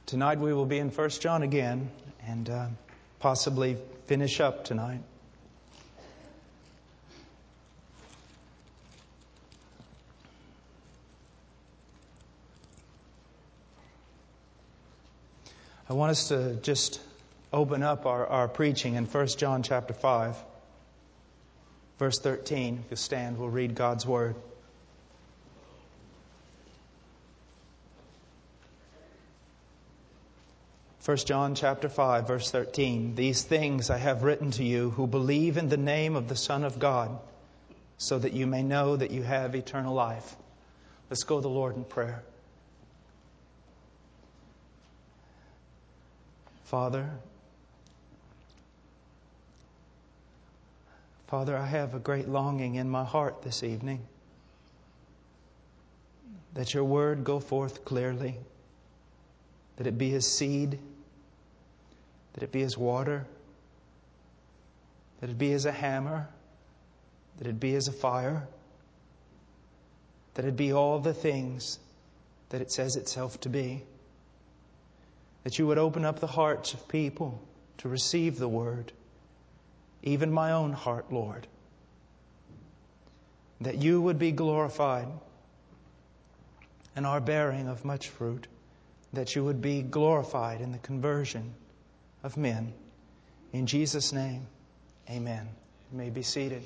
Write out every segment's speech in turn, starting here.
Tonight we will be in 1 John again and possibly finish up tonight. I want us to just open up our preaching in 1 John chapter 5, verse 13. If you stand, we'll read God's Word. 1 John chapter 5, verse 13. These things I have written to you who believe in the name of the Son of God, so that you may know that you have eternal life. Let's go to the Lord in prayer. Father, I have a great longing in my heart this evening that your word go forth clearly, that it be as seed, that it be as water, that it be as a hammer, that it be as a fire, that it be all the things that it says itself to be. That you would open up the hearts of people to receive the word, even my own heart, Lord. That you would be glorified in our bearing of much fruit. That you would be glorified in the conversion of men. In Jesus' name, amen. You may be seated.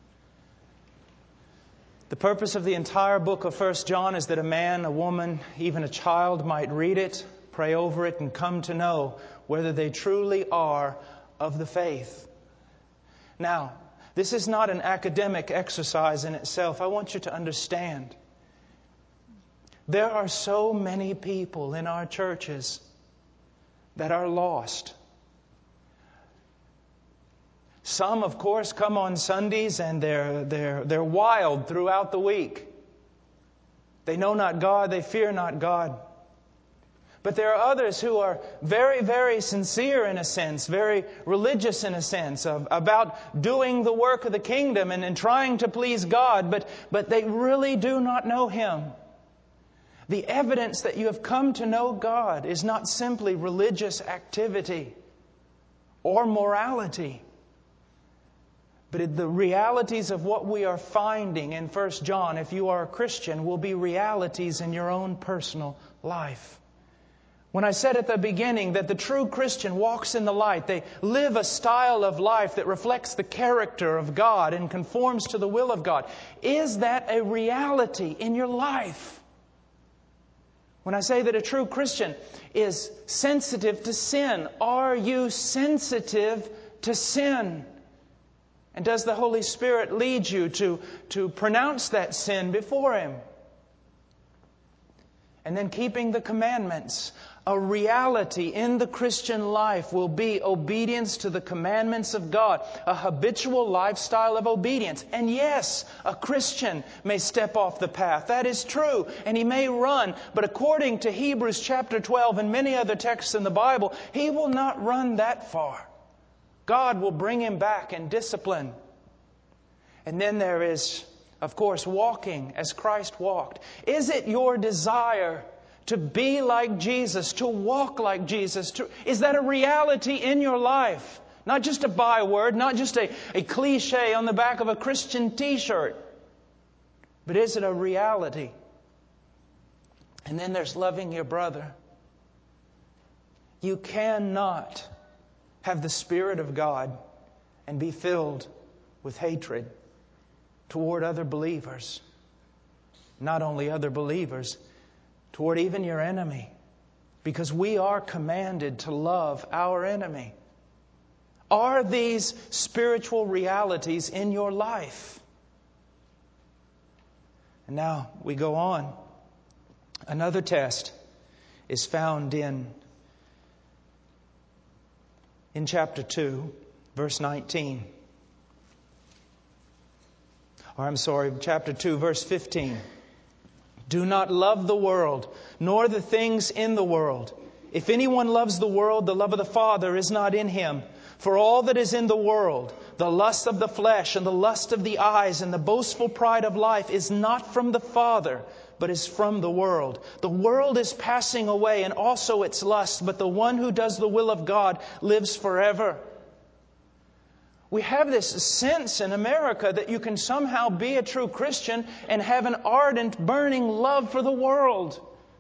The purpose of the entire book of 1 John is that a man, a woman, even a child might read it, pray over it, and come to know whether they truly are of the faith. Now, this is not an academic exercise in itself. I want you to understand. There are so many people in our churches that are lost. Some, of course, come on Sundays and they're wild throughout the week. They know not God, they fear not God. But there are others who are very, very sincere in a sense, very religious in a sense, about doing the work of the kingdom and trying to please God, but they really do not know Him. The evidence that you have come to know God is not simply religious activity or morality, but the realities of what we are finding in 1 John, if you are a Christian, will be realities in your own personal life. When I said at the beginning that the true Christian walks in the light, they live a style of life that reflects the character of God and conforms to the will of God. Is that a reality in your life? When I say that a true Christian is sensitive to sin, are you sensitive to sin? And does the Holy Spirit lead you to pronounce that sin before Him? And then keeping the commandments. A reality in the Christian life will be obedience to the commandments of God. A habitual lifestyle of obedience. And yes, a Christian may step off the path. That is true. And he may run. But according to Hebrews chapter 12 and many other texts in the Bible, he will not run that far. God will bring him back in discipline. And then there is, of course, walking as Christ walked. Is it your desire to be like Jesus, to walk like Jesus? Is that a reality in your life? Not just a byword, not just a cliche on the back of a Christian t-shirt. But is it a reality? And then there's loving your brother. You cannot have the Spirit of God and be filled with hatred toward other believers. Not only other believers, toward even your enemy. Because we are commanded to love our enemy. Are these spiritual realities in your life? And now we go on. Another test is found in chapter 2, verse 19. Chapter 2, verse 15. Do not love the world, nor the things in the world. If anyone loves the world, the love of the Father is not in him. For all that is in the world, the lust of the flesh and the lust of the eyes and the boastful pride of life is not from the Father, but is from the world. The world is passing away, and also its lust, but the one who does the will of God lives forever. We have this sense in America that you can somehow be a true Christian and have an ardent, burning love for the world.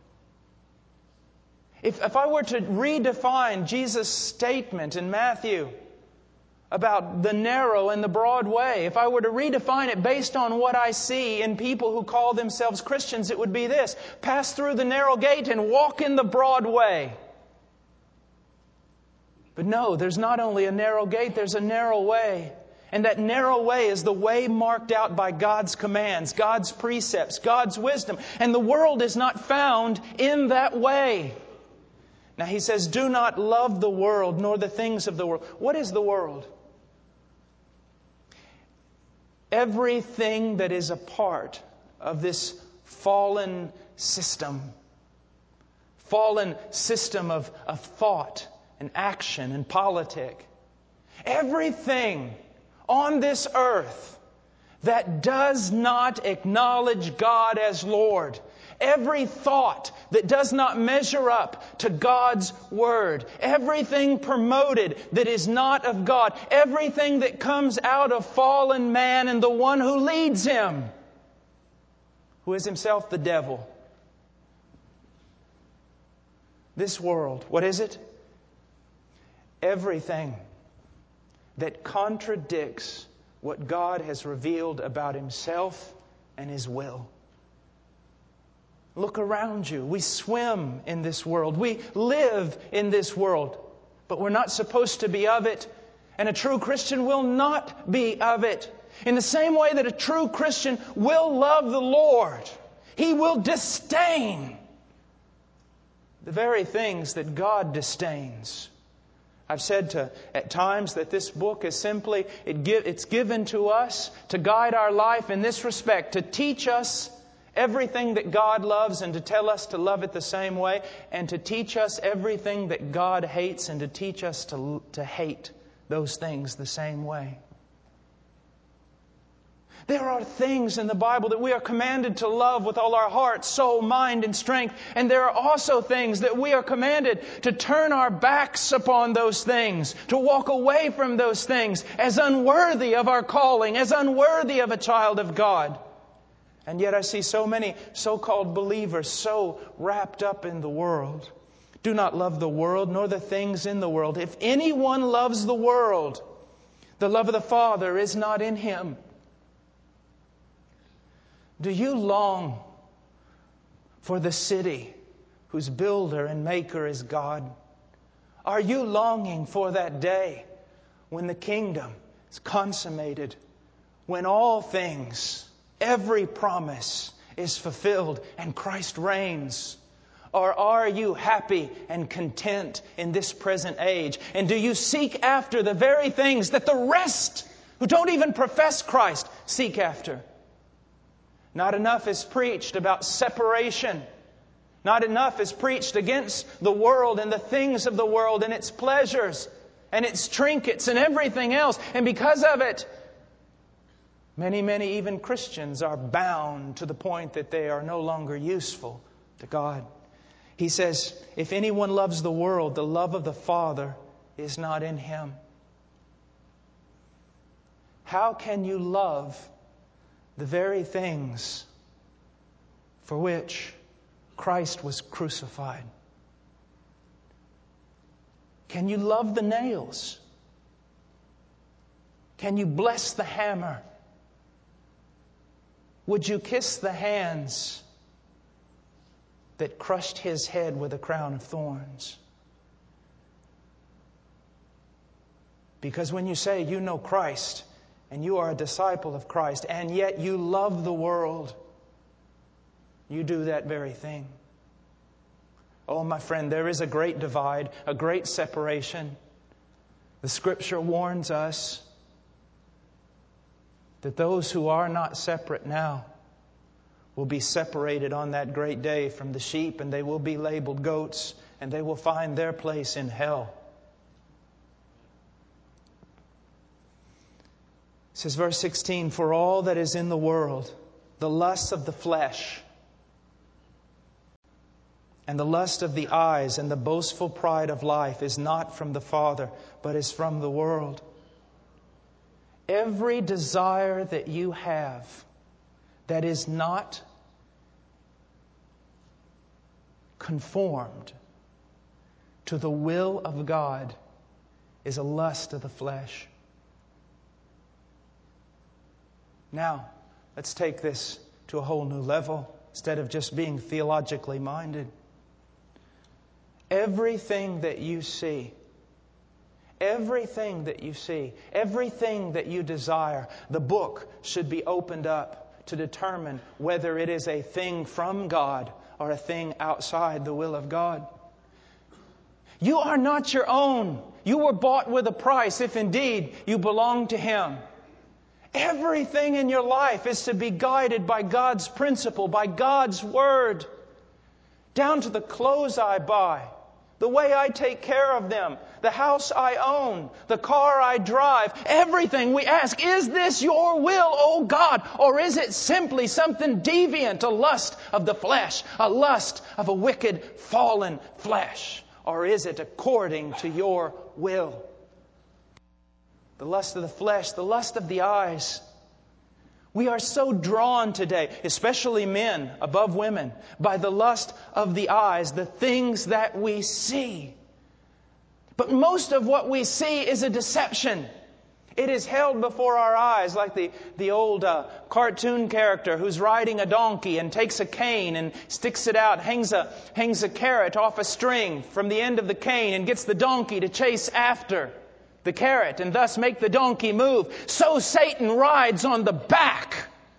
If I were to redefine Jesus' statement in Matthew about the narrow and the broad way, if I were to redefine it based on what I see in people who call themselves Christians, it would be this: pass through the narrow gate and walk in the broad way. But no, there's not only a narrow gate, there's a narrow way. And that narrow way is the way marked out by God's commands, God's precepts, God's wisdom. And the world is not found in that way. Now He says, do not love the world nor the things of the world. What is the world? Everything that is a part of this fallen system of thought and action and politic. Everything on this earth that does not acknowledge God as Lord. Every thought that does not measure up to God's Word. Everything promoted that is not of God. Everything that comes out of fallen man and the one who leads him, who is himself the devil. This world, what is it? Everything that contradicts what God has revealed about Himself and His will. Look around you. We swim in this world. We live in this world. But we're not supposed to be of it. And a true Christian will not be of it. In the same way that a true Christian will love the Lord, he will disdain the very things that God disdains. I've said at times that this book is simply, it's given to us to guide our life in this respect, to teach us everything that God loves and to tell us to love it the same way, and to teach us everything that God hates and to teach us to hate those things the same way. There are things in the Bible that we are commanded to love with all our heart, soul, mind, and strength. And there are also things that we are commanded to turn our backs upon those things, to walk away from those things as unworthy of our calling, as unworthy of a child of God. And yet I see so many so-called believers so wrapped up in the world. Do not love the world, nor the things in the world. If anyone loves the world, the love of the Father is not in him. Do you long for the city whose builder and maker is God? Are you longing for that day when the kingdom is consummated, when all things, every promise is fulfilled and Christ reigns? Or are you happy and content in this present age? And do you seek after the very things that the rest who don't even profess Christ seek after? Not enough is preached about separation. Not enough is preached against the world and the things of the world and its pleasures and its trinkets and everything else. And because of it, many even Christians are bound to the point that they are no longer useful to God. He says, if anyone loves the world, the love of the Father is not in him. How can you love the very things for which Christ was crucified? Can you love the nails? Can you bless the hammer? Would you kiss the hands that crushed His head with a crown of thorns? Because when you say you know Christ, and you are a disciple of Christ, and yet you love the world, you do that very thing. Oh, my friend, there is a great divide, a great separation. The Scripture warns us that those who are not separate now will be separated on that great day from the sheep, and they will be labeled goats, and they will find their place in hell. It says, verse 16, for all that is in the world, the lusts of the flesh, And the lust of the eyes and the boastful pride of life is not from the Father, but is from the world. Every desire that you have that is not conformed to the will of God is a lust of the flesh. Now, let's take this to a whole new level instead of just being theologically minded. Everything that you see, everything that you desire, the book should be opened up to determine whether it is a thing from God or a thing outside the will of God. You are not your own. You were bought with a price, if indeed you belong to Him. Everything in your life is to be guided by God's principle, by God's Word. Down to the clothes I buy, the way I take care of them, the house I own, the car I drive, everything we ask, is this your will, O God? Or is it simply something deviant, a lust of the flesh, a lust of a wicked, fallen flesh? Or is it according to your will? The lust of the flesh, the lust of the eyes. We are so drawn today, especially men above women, by the lust of the eyes, the things that we see. But most of what we see is a deception. It is held before our eyes like the old cartoon character who's riding a donkey and takes a cane and sticks it out, hangs a carrot off a string from the end of the cane and gets the donkey to chase after the carrot and thus make the donkey move. So Satan rides on the back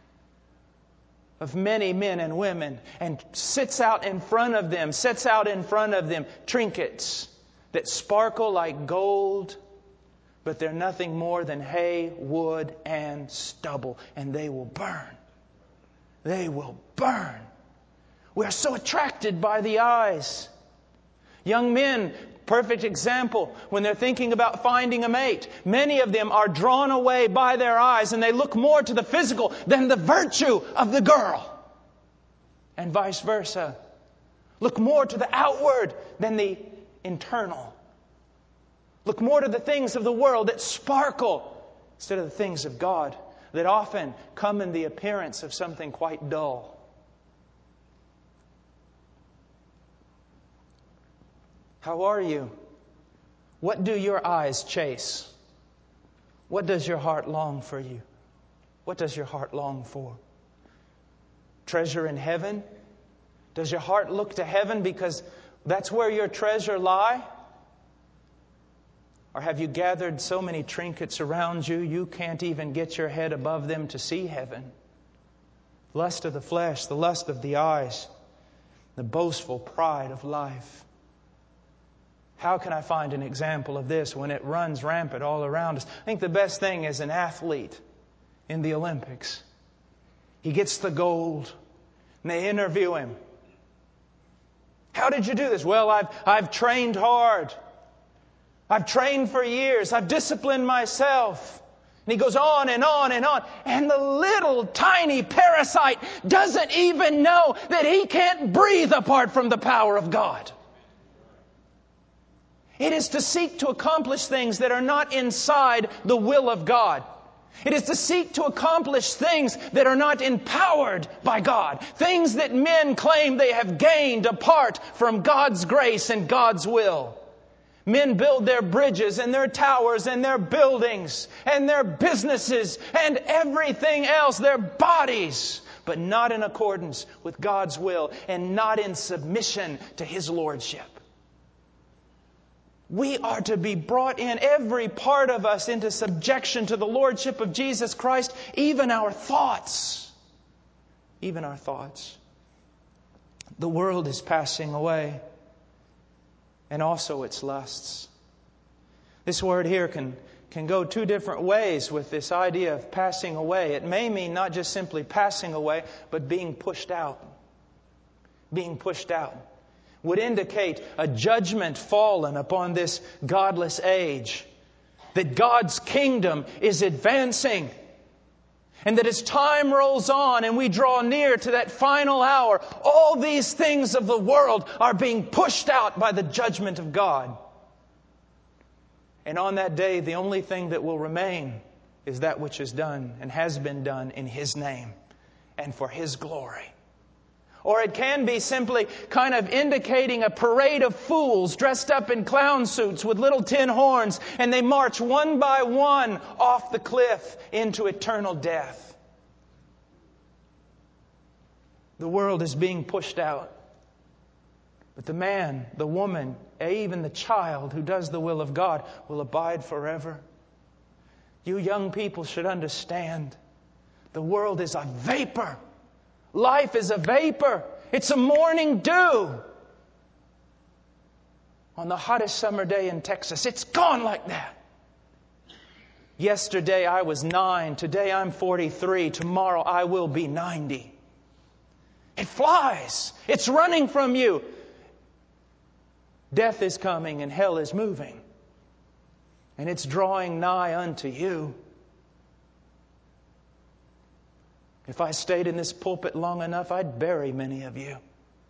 of many men and women and sets out in front of them trinkets that sparkle like gold, but they're nothing more than hay, wood, and stubble, and they will burn. They will burn. We are so attracted by the eyes. Young men, perfect example, when they're thinking about finding a mate, many of them are drawn away by their eyes and they look more to the physical than the virtue of the girl. And vice versa. Look more to the outward than the internal. Look more to the things of the world that sparkle instead of the things of God that often come in the appearance of something quite dull. How are you? What do your eyes chase? What does your heart long for you? What does your heart long for? Treasure in heaven? Does your heart look to heaven because that's where your treasure lie? Or have you gathered so many trinkets around you, you can't even get your head above them to see heaven? Lust of the flesh, the lust of the eyes, the boastful pride of life. How can I find an example of this when it runs rampant all around us? I think the best thing is an athlete in the Olympics. He gets the gold, and they interview him. How did you do this? Well, I've trained hard. I've trained for years. I've disciplined myself. And he goes on and on and on. And the little tiny parasite doesn't even know that he can't breathe apart from the power of God. It is to seek to accomplish things that are not inside the will of God. It is to seek to accomplish things that are not empowered by God. Things that men claim they have gained apart from God's grace and God's will. Men build their bridges and their towers and their buildings and their businesses and everything else, their bodies, but not in accordance with God's will and not in submission to His lordship. We are to be brought in, every part of us, into subjection to the lordship of Jesus Christ, even our thoughts. Even our thoughts. The world is passing away, and also its lusts. This word here can go two different ways with this idea of passing away. It may mean not just simply passing away, but being pushed out. Being pushed out would indicate a judgment fallen upon this godless age. That God's kingdom is advancing. And that as time rolls on and we draw near to that final hour, all these things of the world are being pushed out by the judgment of God. And on that day, the only thing that will remain is that which is done and has been done in His name and for His glory. Or it can be simply kind of indicating a parade of fools dressed up in clown suits with little tin horns, and they march one by one off the cliff into eternal death. The world is being pushed out. But the man, the woman, even the child who does the will of God will abide forever. You young people should understand, the world is a vapor. Life is a vapor. It's a morning dew. On the hottest summer day in Texas, it's gone like that. Yesterday I was 9. Today I'm 43. Tomorrow I will be 90. It flies. It's running from you. Death is coming and hell is moving. And it's drawing nigh unto you. If I stayed in this pulpit long enough, I'd bury many of you.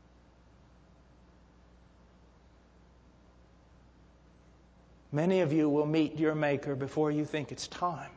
Many of you will meet your Maker before you think it's time.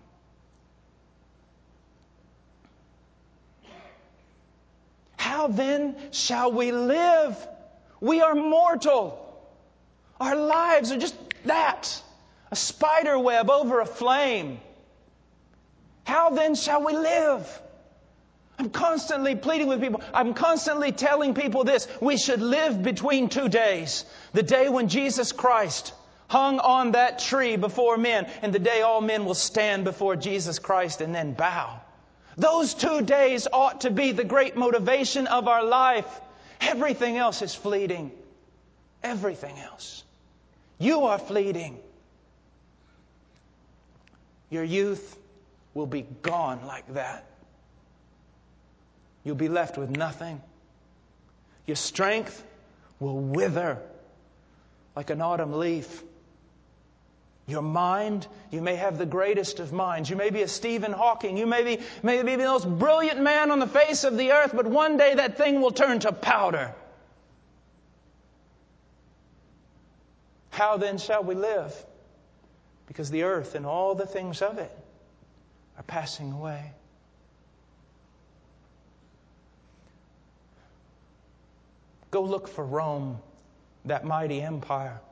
How then shall we live? We are mortal. Our lives are just that, a spider web over a flame. How then shall we live? I'm constantly pleading with people. I'm constantly telling people this. We should live between 2 days. The day when Jesus Christ hung on that tree before men, and the day all men will stand before Jesus Christ and then bow. Those 2 days ought to be the great motivation of our life. Everything else is fleeting. Everything else. You are fleeting. Your youth will be gone like that. You'll be left with nothing. Your strength will wither like an autumn leaf. Your mind, you may have the greatest of minds. You may be a Stephen Hawking. You may be the most brilliant man on the face of the earth, but one day that thing will turn to powder. How then shall we live? Because the earth and all the things of it are passing away. Go look for Rome, that mighty empire.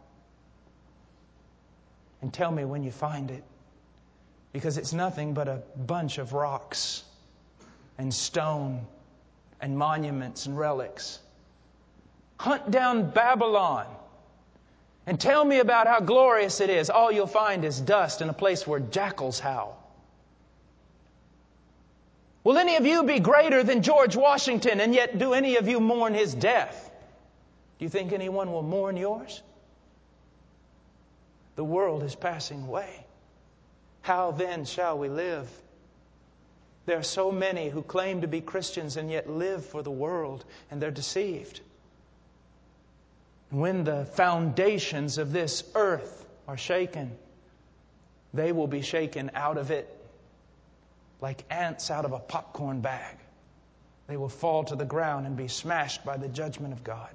And tell me when you find it. Because it's nothing but a bunch of rocks and stone and monuments and relics. Hunt down Babylon and tell me about how glorious it is. All you'll find is dust in a place where jackals howl. Will any of you be greater than George Washington, and yet do any of you mourn his death? Do you think anyone will mourn yours? The world is passing away. How then shall we live? There are so many who claim to be Christians and yet live for the world, and they're deceived. When the foundations of this earth are shaken, they will be shaken out of it like ants out of a popcorn bag. They will fall to the ground and be smashed by the judgment of God.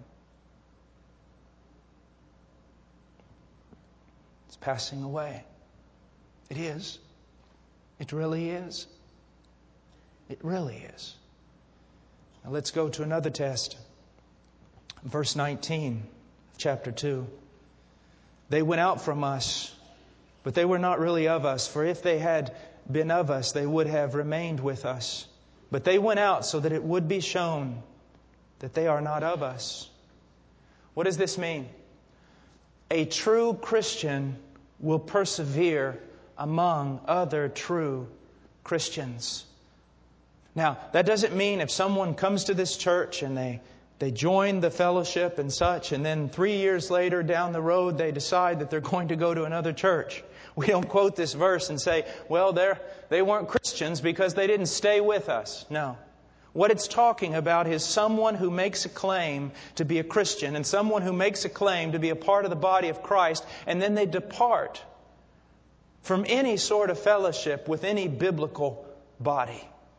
It's passing away. It is. It really is. It really is. Now let's go to another test. Verse 19 of chapter 2. They went out from us, but they were not really of us. For if they had been of us, they would have remained with us. But they went out so that it would be shown that they are not of us. What does this mean? A true Christian will persevere among other true Christians. Now, that doesn't mean if someone comes to this church and they join the fellowship and such, and then 3 years later down the road they decide that they're going to go to another church. We don't quote this verse and say, well, they weren't Christians because they didn't stay with us. No. What it's talking about is someone who makes a claim to be a Christian and someone who makes a claim to be a part of the body of Christ, and then they depart from any sort of fellowship with any biblical body.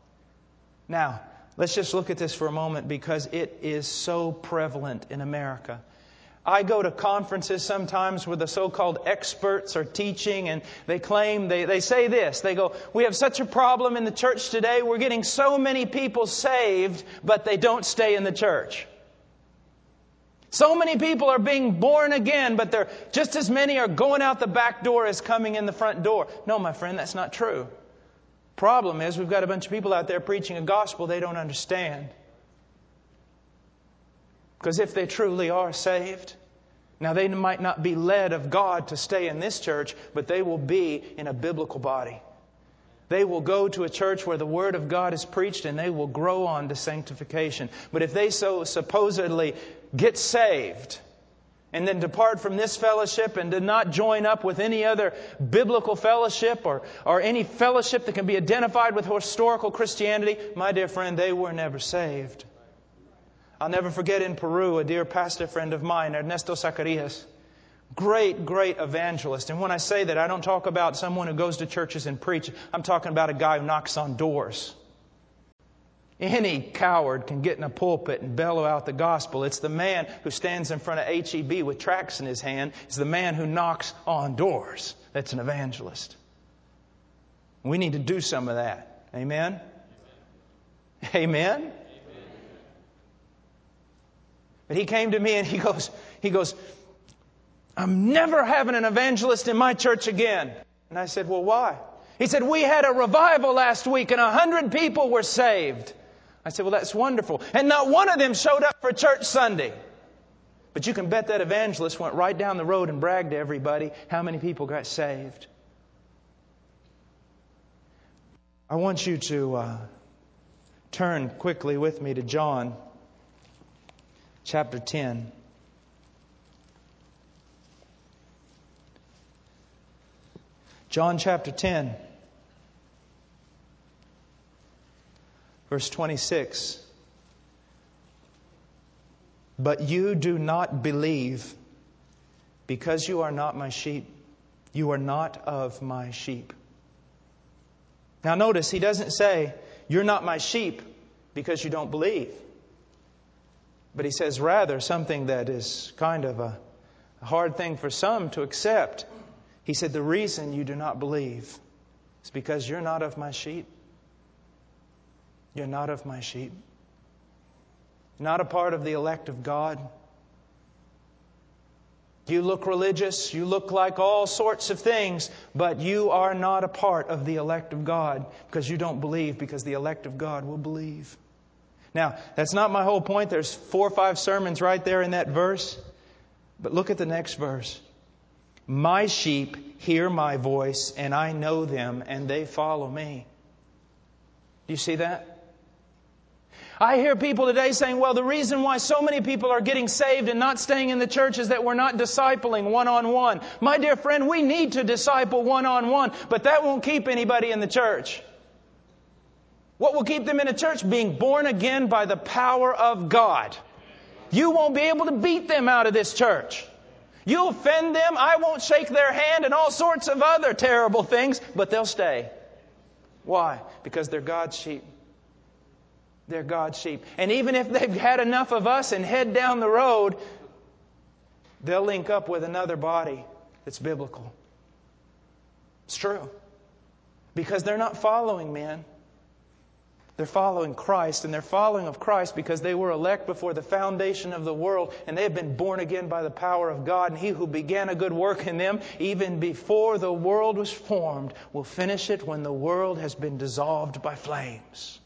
Now, let's just look at this for a moment because it is so prevalent in America. I go to conferences sometimes where the so-called experts are teaching, and they claim, they say this. They go, we have such a problem in the church today. We're getting so many people saved, but they don't stay in the church. So many people are being born again, but just as many are going out the back door as coming in the front door. No, my friend, that's not true. Problem is, we've got a bunch of people out there preaching a gospel they don't understand. Because if they truly are saved, now they might not be led of God to stay in this church, but they will be in a biblical body. They will go to a church where the Word of God is preached, and they will grow on to sanctification. But if they so supposedly get saved and then depart from this fellowship and do not join up with any other biblical fellowship or any fellowship that can be identified with historical Christianity, my dear friend, they were never saved. I'll never forget in Peru, a dear pastor friend of mine, Ernesto Zacarias. Great, great evangelist. And when I say that, I don't talk about someone who goes to churches and preach. I'm talking about a guy who knocks on doors. Any coward can get in a pulpit and bellow out the gospel. It's the man who stands in front of HEB with tracts in his hand. It's the man who knocks on doors. That's an evangelist. We need to do some of that. Amen? Amen? But he came to me and he goes, I'm never having an evangelist in my church again. And I said, well, why? He said, we had a revival last week and 100 people were saved. I said, well, that's wonderful. And not one of them showed up for church Sunday. But you can bet that evangelist went right down the road and bragged to everybody how many people got saved. I want you to turn quickly with me to John chapter 10. John chapter 10, verse 26. But you do not believe because you are not my sheep. You are not of my sheep. Now notice, he doesn't say, you're not my sheep because you don't believe. But he says rather something that is kind of a hard thing for some to accept. He said, the reason you do not believe is because you're not of my sheep. You're not of my sheep. Not a part of the elect of God. You look religious. You look like all sorts of things. But you are not a part of the elect of God because you don't believe, because the elect of God will believe. Now, that's not my whole point. There's 4 or 5 sermons right there in that verse. But look at the next verse. My sheep hear my voice, and I know them, and they follow me. Do you see that? I hear people today saying, well, the reason why so many people are getting saved and not staying in the church is that we're not discipling one-on-one. My dear friend, we need to disciple one-on-one, but that won't keep anybody in the church. What will keep them in a church? Being born again by the power of God. You won't be able to beat them out of this church. You offend them, I won't shake their hand, and all sorts of other terrible things, but they'll stay. Why? Because they're God's sheep. They're God's sheep. And even if they've had enough of us and head down the road, they'll link up with another body that's biblical. It's true. Because they're not following men. They're following Christ, and they're following of Christ because they were elect before the foundation of the world, and they have been born again by the power of God. And He who began a good work in them, even before the world was formed, will finish it when the world has been dissolved by flames.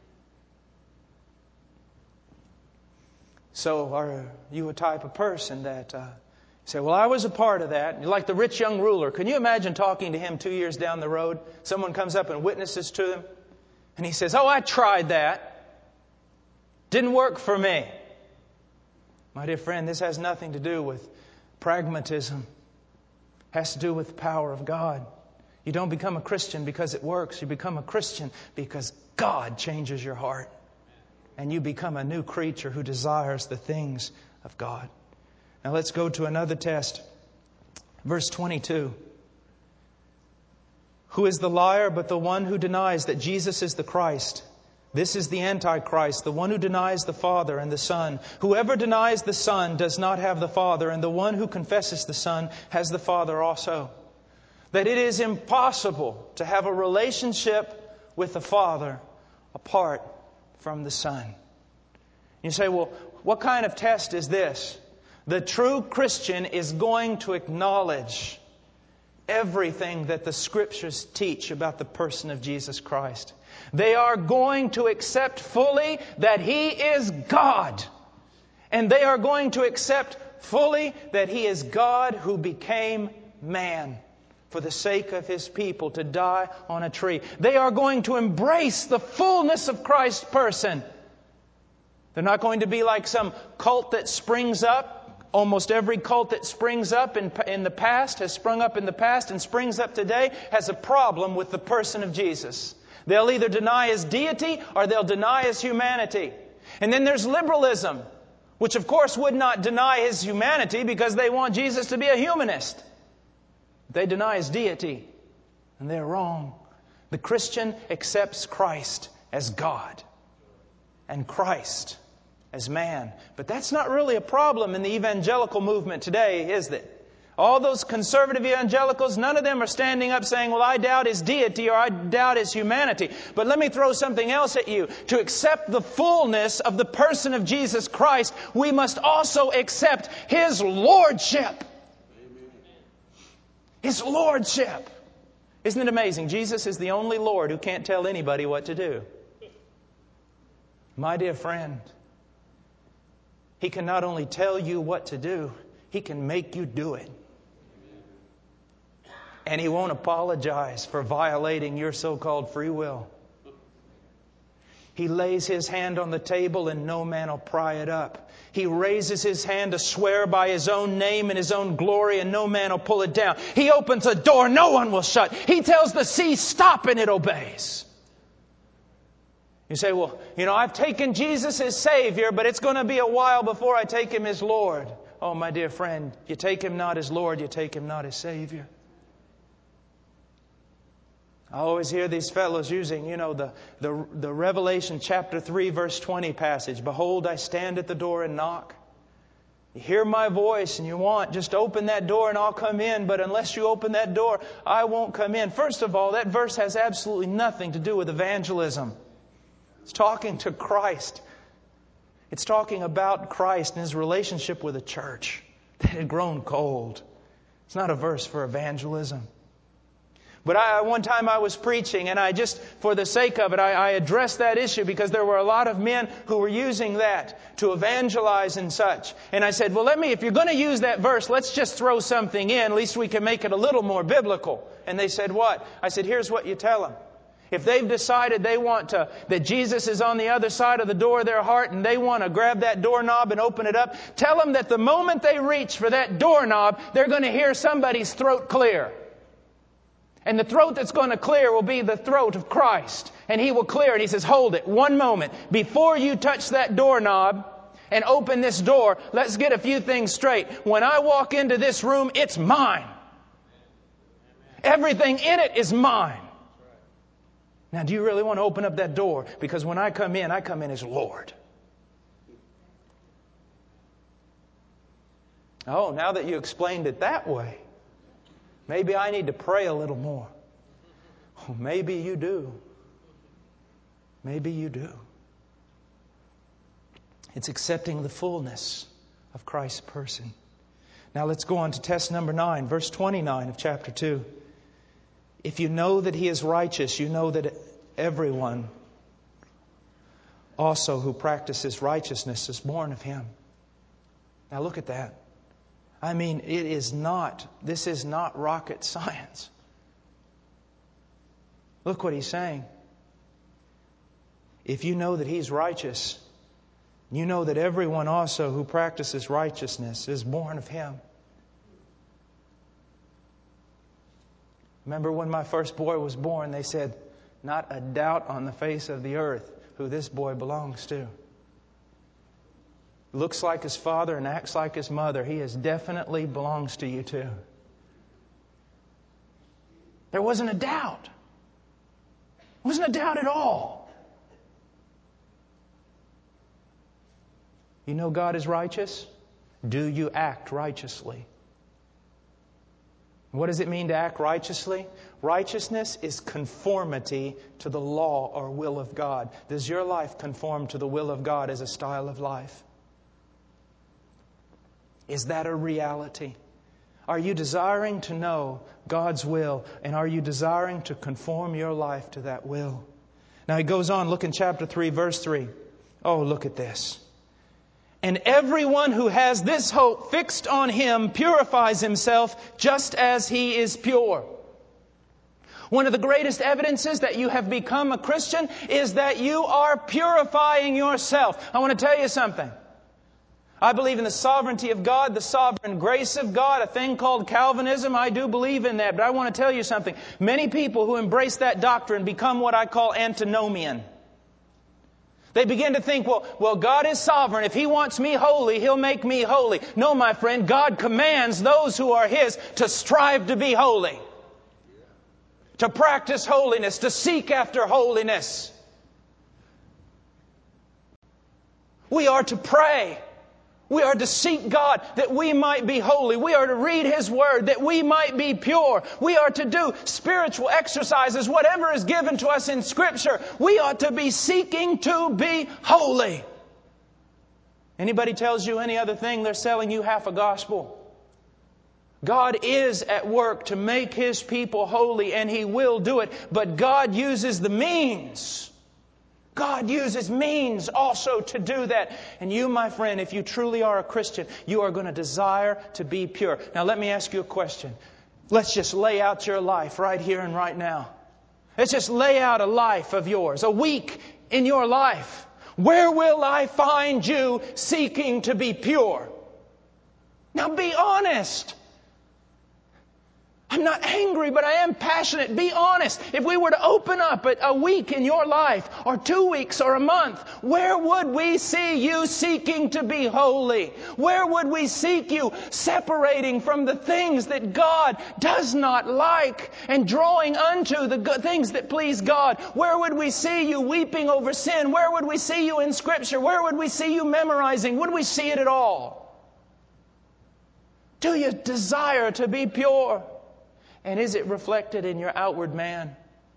So are you a type of person that say, well, I was a part of that? Like the rich young ruler. Can you imagine talking to him 2 years down the road? Someone comes up and witnesses to him. And he says, oh, I tried that. Didn't work for me. My dear friend, this has nothing to do with pragmatism. It has to do with the power of God. You don't become a Christian because it works. You become a Christian because God changes your heart. And you become a new creature who desires the things of God. Now let's go to another test. Verse 22. Who is the liar but the one who denies that Jesus is the Christ? This is the Antichrist, the one who denies the Father and the Son. Whoever denies the Son does not have the Father, and the one who confesses the Son has the Father also. That it is impossible to have a relationship with the Father apart from the Son. You say, well, what kind of test is this? The true Christian is going to acknowledge everything that the Scriptures teach about the person of Jesus Christ. They are going to accept fully that He is God. And they are going to accept fully that He is God who became man for the sake of His people to die on a tree. They are going to embrace the fullness of Christ's person. They're not going to be like some cult that springs up. Almost every cult that springs up in the past, has sprung up in the past and springs up today, has a problem with the person of Jesus. They'll either deny His deity or they'll deny His humanity. And then there's liberalism, which of course would not deny His humanity because they want Jesus to be a humanist. They deny His deity, and they're wrong. The Christian accepts Christ as God and Christ as man. But that's not really a problem in the evangelical movement today, is it? All those conservative evangelicals, none of them are standing up saying, well, I doubt His deity or I doubt His humanity. But let me throw something else at you. To accept the fullness of the person of Jesus Christ, we must also accept His lordship. His lordship. Isn't it amazing? Jesus is the only Lord who can't tell anybody what to do. My dear friend, He can not only tell you what to do, He can make you do it. And He won't apologize for violating your so-called free will. He lays His hand on the table and no man will pry it up. He raises His hand to swear by His own name and His own glory and no man will pull it down. He opens a door no one will shut. He tells the sea, stop, and it obeys. You say, well, I've taken Jesus as Savior, but it's going to be a while before I take Him as Lord. Oh, my dear friend, you take Him not as Lord, you take Him not as Savior. I always hear these fellows using, the Revelation chapter 3, verse 20 passage. Behold, I stand at the door and knock. You hear my voice and you want, just open that door and I'll come in. But unless you open that door, I won't come in. First of all, that verse has absolutely nothing to do with evangelism. It's talking to Christ. It's talking about Christ and His relationship with the church that had grown cold. It's not a verse for evangelism. But one time I was preaching and I just, for the sake of it, I addressed that issue because there were a lot of men who were using that to evangelize and such. And I said, well, if you're going to use that verse, let's just throw something in. At least we can make it a little more biblical. And they said, what? I said, here's what you tell them. If they've decided that Jesus is on the other side of the door of their heart and they want to grab that doorknob and open it up, tell them that the moment they reach for that doorknob, they're going to hear somebody's throat clear. And the throat that's going to clear will be the throat of Christ. And He will clear it. He says, hold it one moment. Before you touch that doorknob and open this door, let's get a few things straight. When I walk into this room, it's mine. Everything in it is mine. Now, do you really want to open up that door? Because when I come in as Lord. Oh, now that you explained it that way, maybe I need to pray a little more. Oh, maybe you do. Maybe you do. It's accepting the fullness of Christ's person. Now let's go on to test number 9, verse 29 of chapter 2. If you know that He is righteous, you know that everyone also who practices righteousness is born of Him. Now look at that. I mean, this is not rocket science. Look what He's saying. If you know that He's righteous, you know that everyone also who practices righteousness is born of Him. Remember when my first boy was born, they said, not a doubt on the face of the earth who this boy belongs to. Looks like his father and acts like his mother. He definitely belongs to you too. There wasn't a doubt. There wasn't a doubt at all. You know God is righteous? Do you act righteously? What does it mean to act righteously? Righteousness is conformity to the law or will of God. Does your life conform to the will of God as a style of life? Is that a reality? Are you desiring to know God's will, and are you desiring to conform your life to that will? Now he goes on, look in chapter 3, verse 3. Oh, look at this. And everyone who has this hope fixed on Him purifies himself just as He is pure. One of the greatest evidences that you have become a Christian is that you are purifying yourself. I want to tell you something. I believe in the sovereignty of God, the sovereign grace of God, a thing called Calvinism. I do believe in that. But I want to tell you something. Many people who embrace that doctrine become what I call antinomian. They begin to think, well, God is sovereign. If He wants me holy, He'll make me holy. No, my friend, God commands those who are His to strive to be holy. To practice holiness, to seek after holiness. We are to pray. We are to seek God that we might be holy. We are to read His Word that we might be pure. We are to do spiritual exercises, whatever is given to us in Scripture. We ought to be seeking to be holy. Anybody tells you any other thing, they're selling you half a gospel. God is at work to make His people holy, and He will do it. But God uses the means. God uses means also to do that. And you, my friend, if you truly are a Christian, you are going to desire to be pure. Now let me ask you a question. Let's just lay out your life right here and right now. Let's just lay out a life of yours, a week in your life. Where will I find you seeking to be pure? Now be honest. I'm not angry, but I am passionate. Be honest. If we were to open up a week in your life, or 2 weeks, or a month, where would we see you seeking to be holy? Where would we seek you separating from the things that God does not like and drawing unto the good things that please God? Where would we see you weeping over sin? Where would we see you in Scripture? Where would we see you memorizing? Would we see it at all? Do you desire to be pure? And is it reflected in your outward man?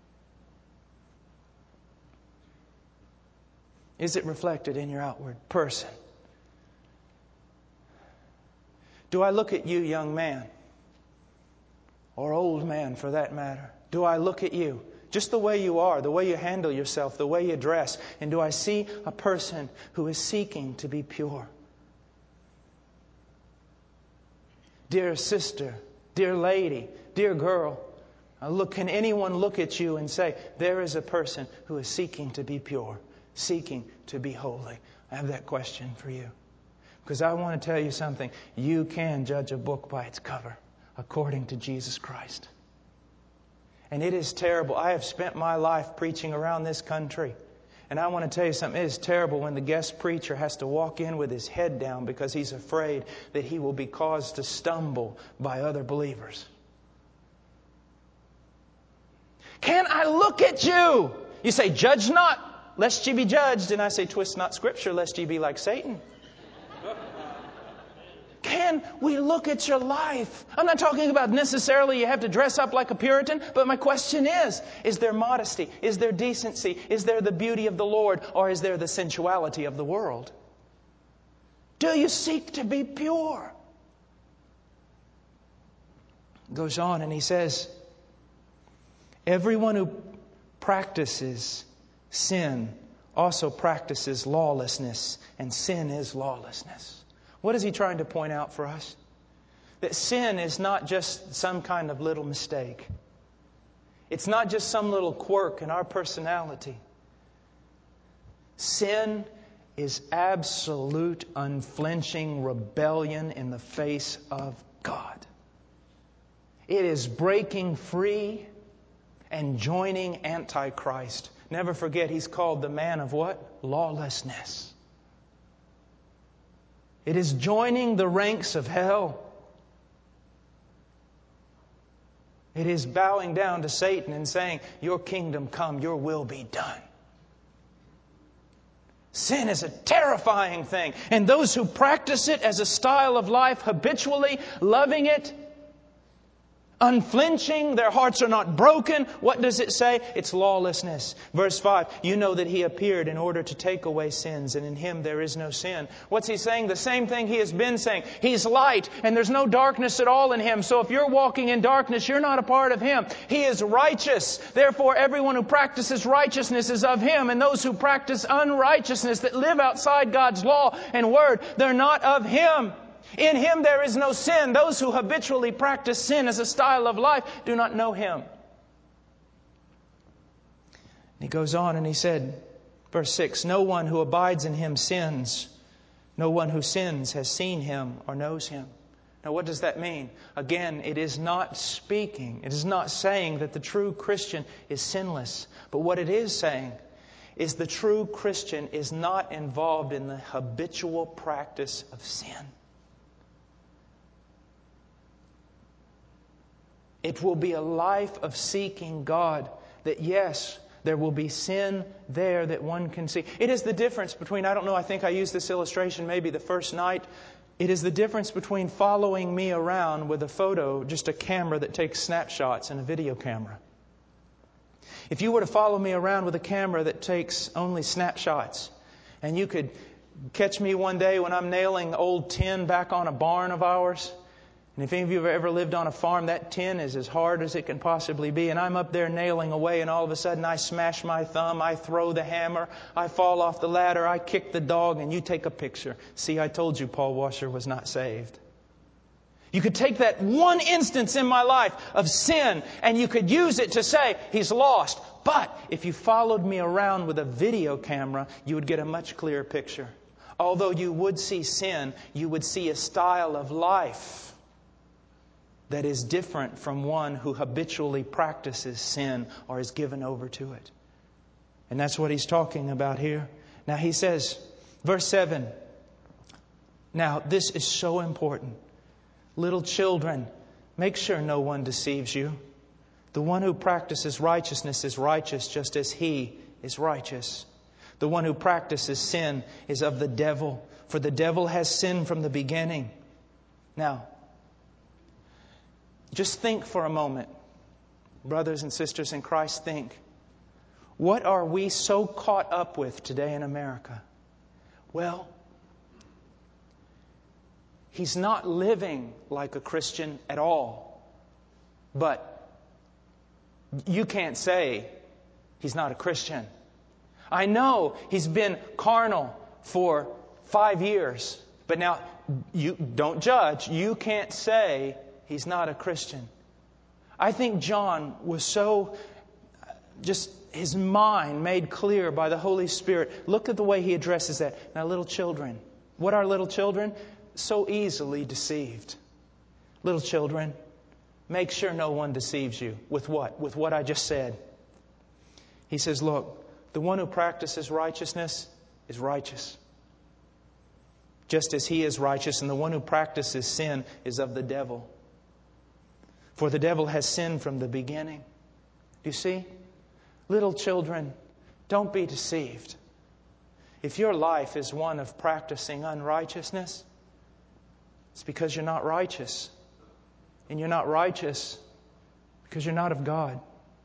Is it reflected in your outward person? Do I look at you, young man, or old man for that matter? Do I look at you, just the way you are, the way you handle yourself, the way you dress, and do I see a person who is seeking to be pure? Dear sister, dear lady, dear girl, can anyone look at you and say, there is a person who is seeking to be pure, seeking to be holy? I have that question for you. Because I want to tell you something. You can judge a book by its cover, according to Jesus Christ. And it is terrible. I have spent my life preaching around this country. And I want to tell you something. It is terrible when the guest preacher has to walk in with his head down because he's afraid that he will be caused to stumble by other believers. Can I look at you? You say, judge not, lest ye be judged. And I say, twist not Scripture, lest ye be like Satan. Can we look at your life? I'm not talking about necessarily you have to dress up like a Puritan, but my question is there modesty? Is there decency? Is there the beauty of the Lord? Or is there the sensuality of the world? Do you seek to be pure? Goes on and he says, everyone who practices sin also practices lawlessness, and sin is lawlessness. What is he trying to point out for us? That sin is not just some kind of little mistake. It's not just some little quirk in our personality. Sin is absolute, unflinching rebellion in the face of God. It is breaking free and joining Antichrist. Never forget, he's called the man of what? Lawlessness. It is joining the ranks of hell. It is bowing down to Satan and saying, your kingdom come, your will be done. Sin is a terrifying thing. And those who practice it as a style of life, habitually loving it, unflinching, their hearts are not broken. What does it say? It's lawlessness. Verse 5, you know that He appeared in order to take away sins, and in Him there is no sin. What's He saying? The same thing He has been saying. He's light, and there's no darkness at all in Him. So if you're walking in darkness, you're not a part of Him. He is righteous. Therefore, everyone who practices righteousness is of Him, and those who practice unrighteousness, that live outside God's law and Word, they're not of Him. In Him there is no sin. Those who habitually practice sin as a style of life do not know Him. He goes on and he said, verse 6, no one who abides in Him sins. No one who sins has seen Him or knows Him. Now what does that mean? Again, it is not speaking. It is not saying that the true Christian is sinless. But what it is saying is the true Christian is not involved in the habitual practice of sin. It will be a life of seeking God. That yes, there will be sin there that one can see. It is the difference between, I think I used this illustration maybe the first night. It is the difference between following me around with a photo, just a camera that takes snapshots, and a video camera. If you were to follow me around with a camera that takes only snapshots, and you could catch me one day when I'm nailing old tin back on a barn of ours. And if any of you have ever lived on a farm, that tin is as hard as it can possibly be. And I'm up there nailing away, and all of a sudden I smash my thumb, I throw the hammer, I fall off the ladder, I kick the dog, and you take a picture. See, I told you Paul Washer was not saved. You could take that one instance in my life of sin, and you could use it to say, he's lost. But if you followed me around with a video camera, you would get a much clearer picture. Although you would see sin, you would see a style of life that is different from one who habitually practices sin or is given over to it. And that's what he's talking about here. Now he says, verse 7, now this is so important. Little children, make sure no one deceives you. The one who practices righteousness is righteous just as He is righteous. The one who practices sin is of the devil, for the devil has sinned from the beginning. Now, just think for a moment, brothers and sisters in Christ, think. What are we so caught up with today in America? Well, he's not living like a Christian at all. But you can't say he's not a Christian. I know he's been carnal for 5 years. But now, you don't judge. You can't say he's not a Christian. I think John was so, just his mind made clear by the Holy Spirit. Look at the way he addresses that. Now, little children. What are little children? So easily deceived. Little children, make sure no one deceives you. With what? With what I just said. He says, look, the one who practices righteousness is righteous, just as He is righteous, and the one who practices sin is of the devil. For the devil has sinned from the beginning. Do you see? Little children, don't be deceived. If your life is one of practicing unrighteousness, it's because you're not righteous. And you're not righteous because you're not of God.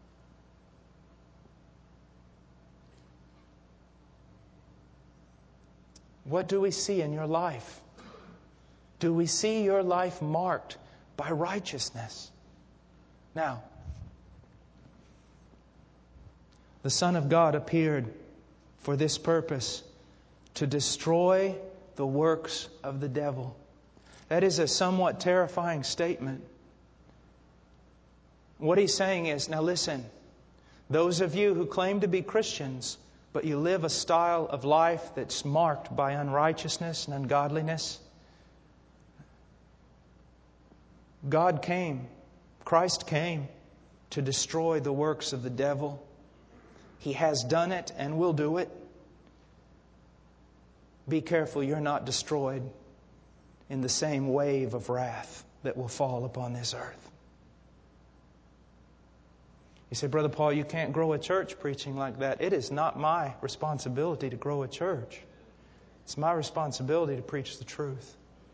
What do we see in your life? Do we see your life marked by righteousness? Now, the Son of God appeared for this purpose, to destroy the works of the devil. That is a somewhat terrifying statement. What he's saying is, now listen, those of you who claim to be Christians, but you live a style of life that's marked by unrighteousness and ungodliness, Christ came to destroy the works of the devil. He has done it and will do it. Be careful you're not destroyed in the same wave of wrath that will fall upon this earth. You say, Brother Paul, you can't grow a church preaching like that. It is not my responsibility to grow a church. It's my responsibility to preach the truth.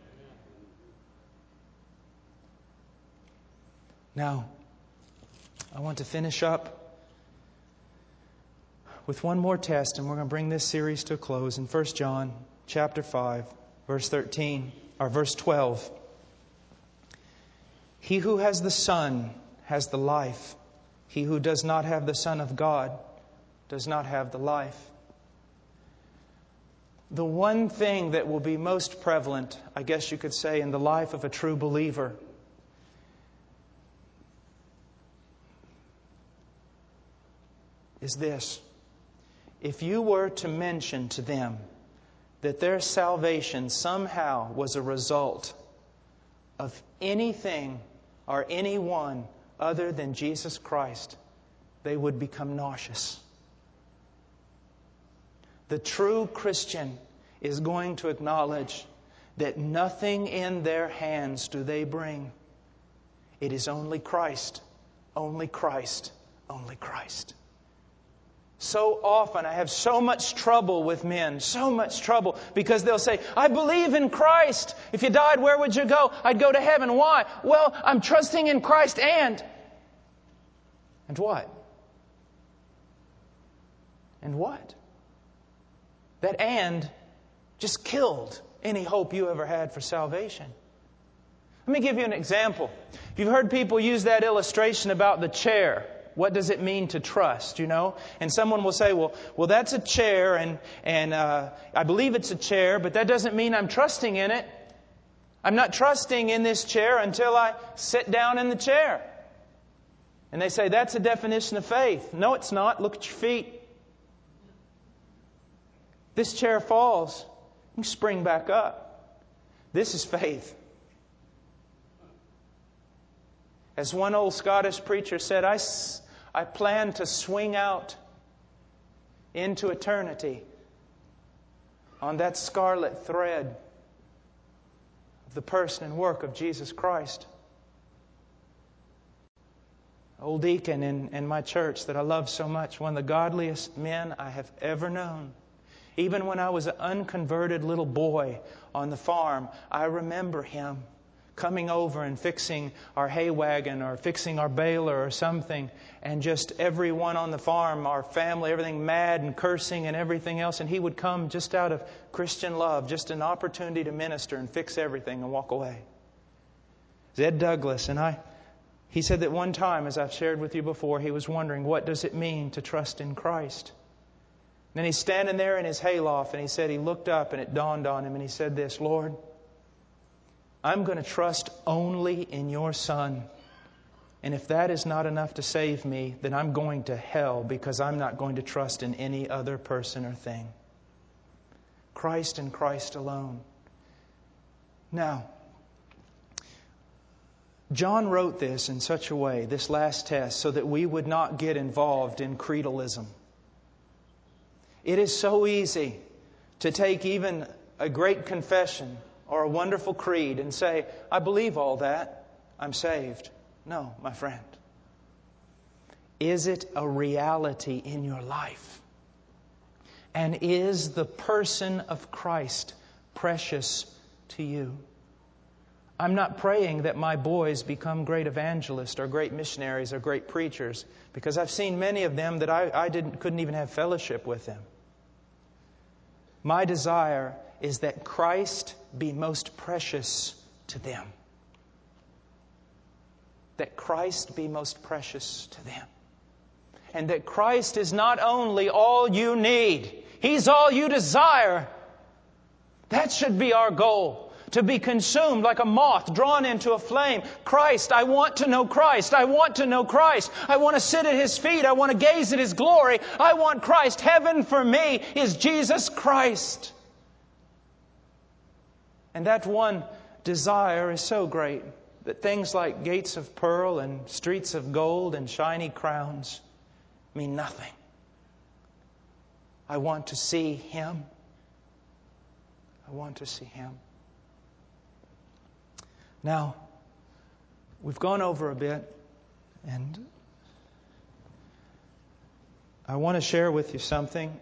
Now, I want to finish up with one more test, and we're going to bring this series to a close in 1 John chapter 5, verse 13, or verse 12. He who has the Son has the life. He who does not have the Son of God does not have the life. The one thing that will be most prevalent, I guess you could say, in the life of a true believer is this. If you were to mention to them that their salvation somehow was a result of anything or anyone other than Jesus Christ, they would become nauseous. The true Christian is going to acknowledge that nothing in their hands do they bring. It is only Christ, only Christ, only Christ. So often I have so much trouble with men, so much trouble, because they'll say, I believe in Christ. If you died, where would you go? I'd go to heaven. Why? Well, I'm trusting in Christ and what? And what? That and just killed any hope you ever had for salvation. Let me give you an example. You've heard people use that illustration about the chair. What does it mean to trust, you know? And someone will say, well, that's a chair, and I believe it's a chair, but that doesn't mean I'm trusting in it. I'm not trusting in this chair until I sit down in the chair. And they say, that's a definition of faith. No, it's not. Look at your feet. This chair falls. You spring back up. This is faith. As one old Scottish preacher said, I plan to swing out into eternity on that scarlet thread of the person and work of Jesus Christ. Old deacon in my church that I love so much, one of the godliest men I have ever known. Even when I was an unconverted little boy on the farm, I remember him coming over and fixing our hay wagon or fixing our baler or something, and just everyone on the farm, our family, everything mad and cursing and everything else, and he would come just out of Christian love, just an opportunity to minister and fix everything and walk away. Ed Douglas, and he said that one time, as I've shared with you before, he was wondering, what does it mean to trust in Christ? And then he's standing there in his hayloft, and he said he looked up and it dawned on him, and he said this, Lord, I'm going to trust only in your Son. And if that is not enough to save me, then I'm going to hell, because I'm not going to trust in any other person or thing. Christ and Christ alone. Now, John wrote this in such a way, this last test, so that we would not get involved in creedalism. It is so easy to take even a great confession or a wonderful creed and say, I believe all that, I'm saved. No, my friend. Is it a reality in your life? And is the person of Christ precious to you? I'm not praying that my boys become great evangelists or great missionaries or great preachers, because I've seen many of them that I couldn't even have fellowship with them. My desire is that Christ be most precious to them. That Christ be most precious to them. And that Christ is not only all you need, He's all you desire. That should be our goal. To be consumed like a moth drawn into a flame. Christ, I want to know Christ. I want to know Christ. I want to sit at His feet. I want to gaze at His glory. I want Christ. Heaven for me is Jesus Christ. And that one desire is so great that things like gates of pearl and streets of gold and shiny crowns mean nothing. I want to see Him. I want to see Him. Now, we've gone over a bit, and I want to share with you something.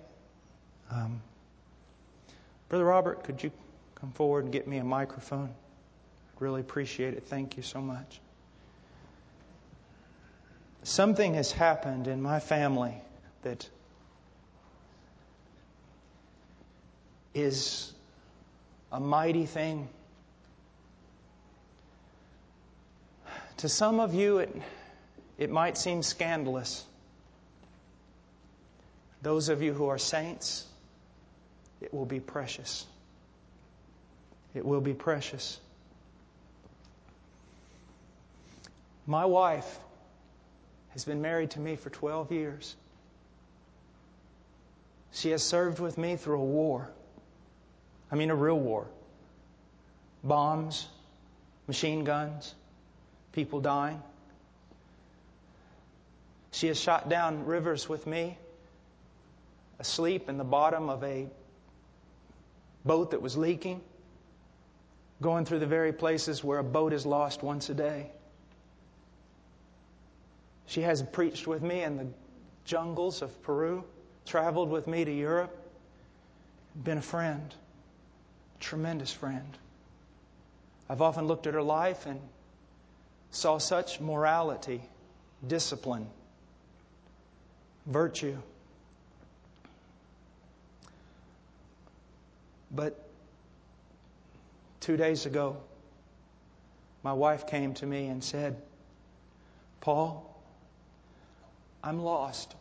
Brother Robert, could you come forward and get me a microphone? I'd really appreciate it. Thank you so much. Something has happened in my family that is a mighty thing. To some of you, it might seem scandalous. Those of you who are saints, it will be precious. It will be precious. My wife has been married to me for 12 years. She has served with me through a war. I mean, a real war. Bombs, machine guns, people dying. She has shot down rivers with me, asleep in the bottom of a boat that was leaking, going through the very places where a boat is lost once a day. She has preached with me in the jungles of Peru, traveled with me to Europe, been a friend, a tremendous friend. I've often looked at her life and saw such morality, discipline, virtue. But 2 days ago, my wife came to me and said, "Paul, I'm lost.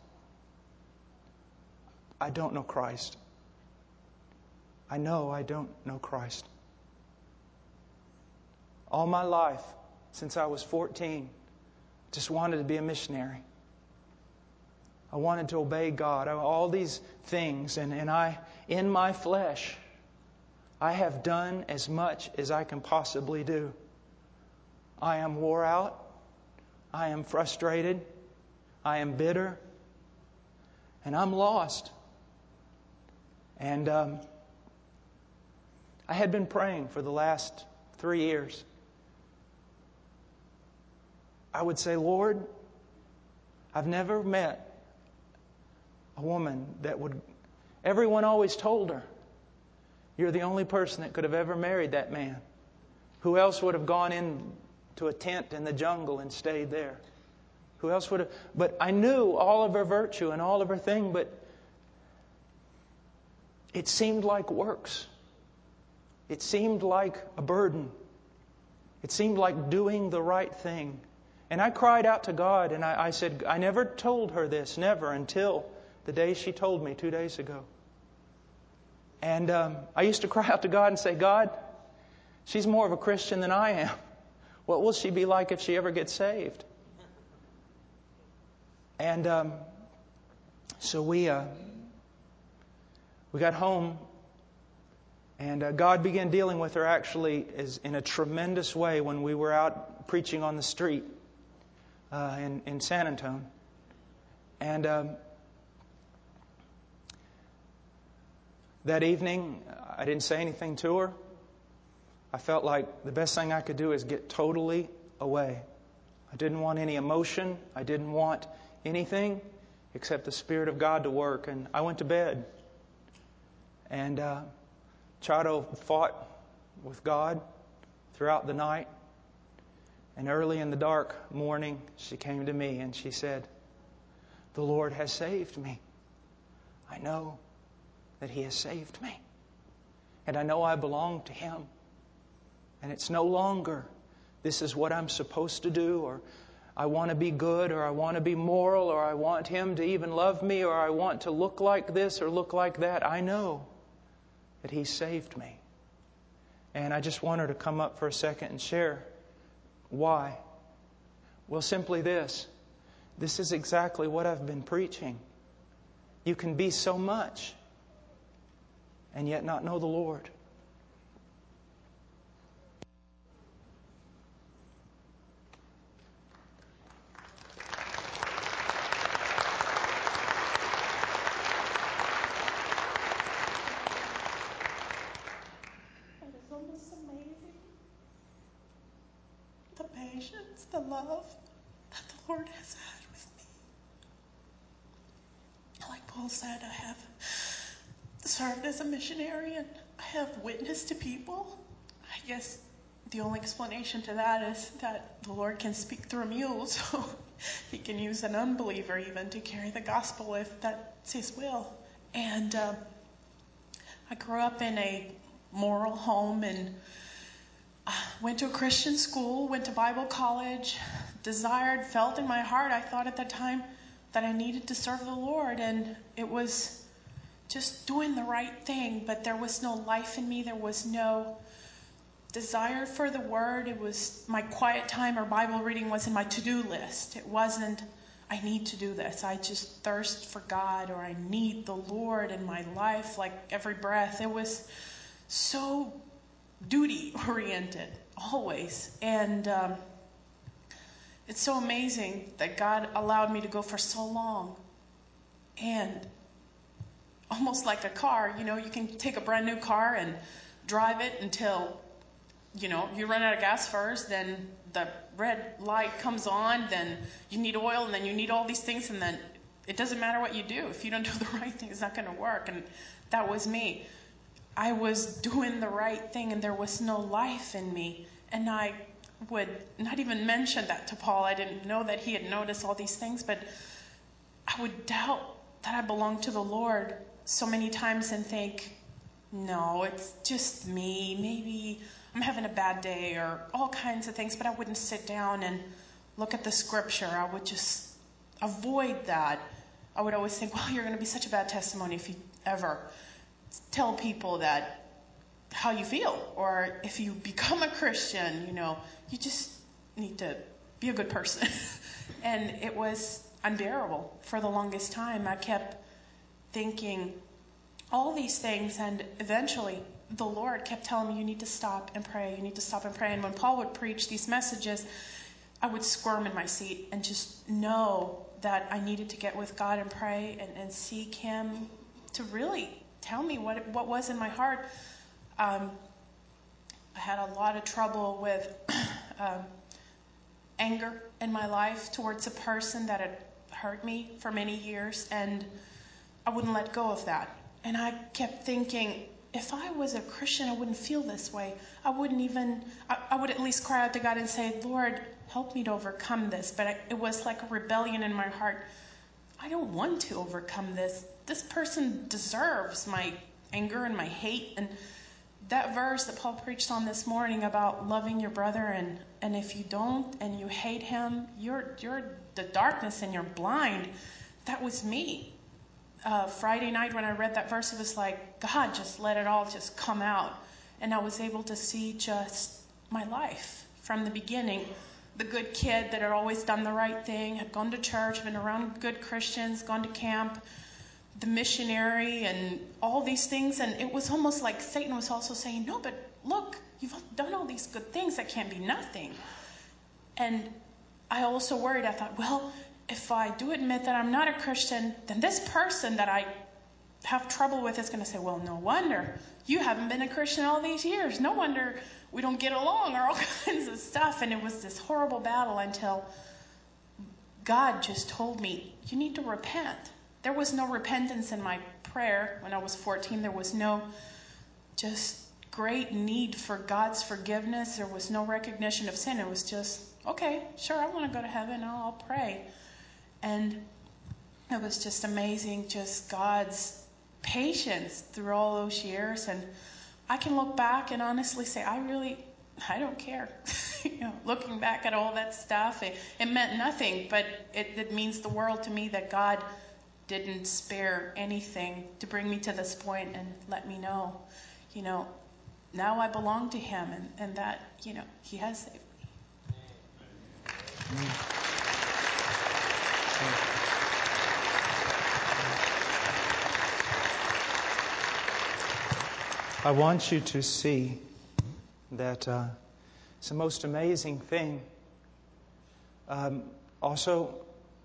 I don't know Christ. I know I don't know Christ. All my life, since I was 14, just wanted to be a missionary. I wanted to obey God. All these things. And I, in my flesh, I have done as much as I can possibly do. I am wore out. I am frustrated. I am bitter. And I'm lost." And I had been praying for the last 3 years. I would say, "Lord, I've never met a woman that would..." Everyone always told her, "You're the only person that could have ever married that man. Who else would have gone into a tent in the jungle and stayed there? Who else would have..." But I knew all of her virtue and all of her thing, but it seemed like works. It seemed like a burden. It seemed like doing the right thing. And I cried out to God and I said, I never told her this, never, until the day she told me 2 days ago. And I used to cry out to God and say, "God, she's more of a Christian than I am. What will she be like if she ever gets saved?" And so we got home, and God began dealing with her actually in a tremendous way when we were out preaching on the street in San Antonio. And that evening, I didn't say anything to her. I felt like the best thing I could do is get totally away. I didn't want any emotion. I didn't want anything except the Spirit of God to work. And I went to bed. And Chado fought with God throughout the night. And early in the dark morning, she came to me and she said, "The Lord has saved me. I know that He has saved me. And I know I belong to Him. And it's no longer, this is what I'm supposed to do, or I want to be good, or I want to be moral, or I want Him to even love me, or I want to look like this or look like that. I know that He saved me." And I just want her to come up for a second and share why. Well, simply this. This is exactly what I've been preaching. You can be so much and yet not know the Lord. It is almost amazing the patience, the love that the Lord has had with me. Paul said, I have served as a missionary and I have witnessed to people. I guess the only explanation to that is that the Lord can speak through a mule, so he can use an unbeliever even to carry the gospel if that's his will. And I grew up in a moral home and went to a Christian school, went to Bible college, felt in my heart, I thought at that time, that I needed to serve the Lord. And it was just doing the right thing, but there was no life in me. There was no desire for the Word. It was my quiet time or Bible reading was in my to-do list. It wasn't, I need to do this. I just thirst for God, or I need the Lord in my life like every breath. It was so duty-oriented, always. And it's so amazing that God allowed me to go for so long. And almost like a car, you can take a brand new car and drive it until, you run out of gas first, then the red light comes on, then you need oil, and then you need all these things, and then it doesn't matter what you do. If you don't do the right thing, it's not going to work. And that was me. I was doing the right thing, and there was no life in me. And I would not even mention that to Paul. I didn't know that he had noticed all these things, but I would doubt that I belonged to the Lord so many times and think, no, it's just me. Maybe I'm having a bad day or all kinds of things, but I wouldn't sit down and look at the scripture. I would just avoid that. I would always think, well, you're going to be such a bad testimony if you ever tell people that how you feel, or if you become a Christian, you just need to be a good person. And it was unbearable for the longest time. I kept thinking all these things, and eventually the Lord kept telling me, you need to stop and pray. You need to stop and pray. And when Paul would preach these messages, I would squirm in my seat and just know that I needed to get with God and pray and seek Him to really tell me what was in my heart. I had a lot of trouble with anger in my life towards a person that had hurt me for many years, and I wouldn't let go of that. And I kept thinking, if I was a Christian, I wouldn't feel this way. I would at least cry out to God and say, Lord, help me to overcome this. But it was like a rebellion in my heart. I don't want to overcome this. This person deserves my anger and my hate. And that verse that Paul preached on this morning about loving your brother, and if you don't and you hate him, you're the darkness and you're blind. That was me. Friday night when I read that verse, it was like, God, just let it all just come out. And I was able to see just my life from the beginning. The good kid that had always done the right thing, had gone to church, been around good Christians, gone to camp, the missionary, and all these things. And it was almost like Satan was also saying, no, but look, you've done all these good things. That can't be nothing. And I also worried. I thought, well, if I do admit that I'm not a Christian, then this person that I have trouble with is going to say, well, no wonder you haven't been a Christian all these years. No wonder we don't get along, or all kinds of stuff. And it was this horrible battle until God just told me, you need to repent. There was no repentance in my prayer when I was 14. There was no just great need for God's forgiveness. There was no recognition of sin. It was just, okay, sure, I want to go to heaven. I'll pray. And it was just amazing, just God's patience through all those years. And I can look back and honestly say, I don't care. Looking back at all that stuff, it meant nothing, but it means the world to me that God didn't spare anything to bring me to this point and let me know, now I belong to Him, and that, He has saved me. I want you to see that it's the most amazing thing. Also,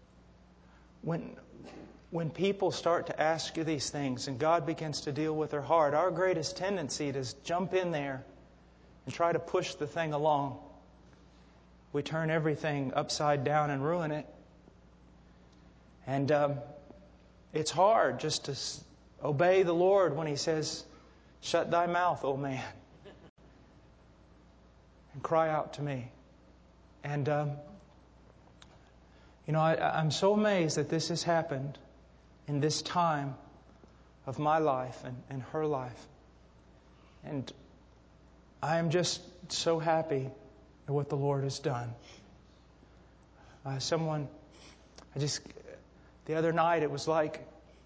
when people start to ask you these things and God begins to deal with their heart, our greatest tendency is to jump in there and try to push the thing along. We turn everything upside down and ruin it. And It's hard just to obey the Lord when He says, "Shut thy mouth, O man, and cry out to me." And, I'm so amazed that this has happened in this time of my life and her life. And I am just so happy at what the Lord has done. The other night it was like,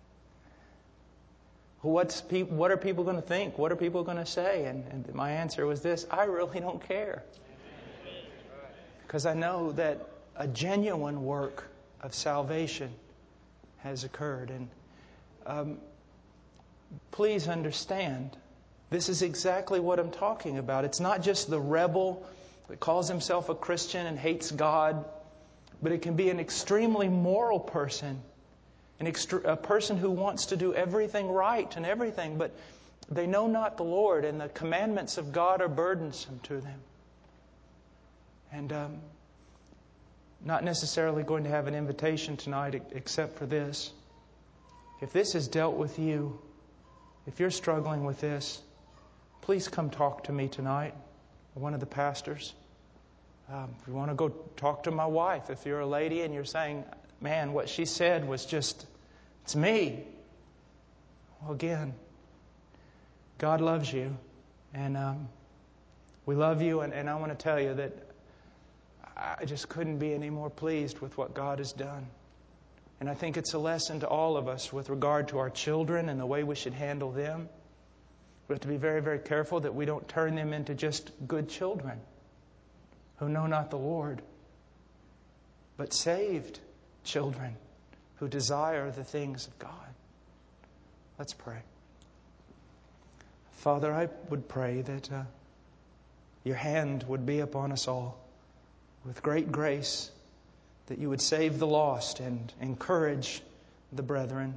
what are people going to think? What are people going to say? And my answer was this: I really don't care. Because I know that a genuine work of salvation has occurred. And please understand, this is exactly what I'm talking about. It's not just the rebel that calls himself a Christian and hates God, but it can be an extremely moral person, a person who wants to do everything right and everything, but they know not the Lord, and the commandments of God are burdensome to them. And not necessarily going to have an invitation tonight except for this. If this has dealt with you, if you're struggling with this, please come talk to me tonight, or one of the pastors. If you want to go talk to my wife, if you're a lady and you're saying, "Man, what she said was just, it's me." Well, again, God loves you, and we love you, and I want to tell you that I just couldn't be any more pleased with what God has done. And I think it's a lesson to all of us with regard to our children and the way we should handle them. We have to be very, very careful that we don't turn them into just good children who know not the Lord, but saved children who desire the things of God. Let's pray. Father, I would pray that your hand would be upon us all with great grace, that you would save the lost and encourage the brethren.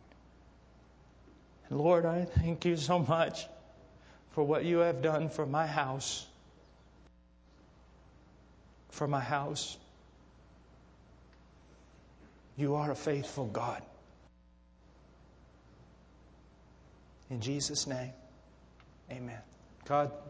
And Lord, I thank you so much for what you have done for my house. For my house. You are a faithful God. In Jesus' name, amen. God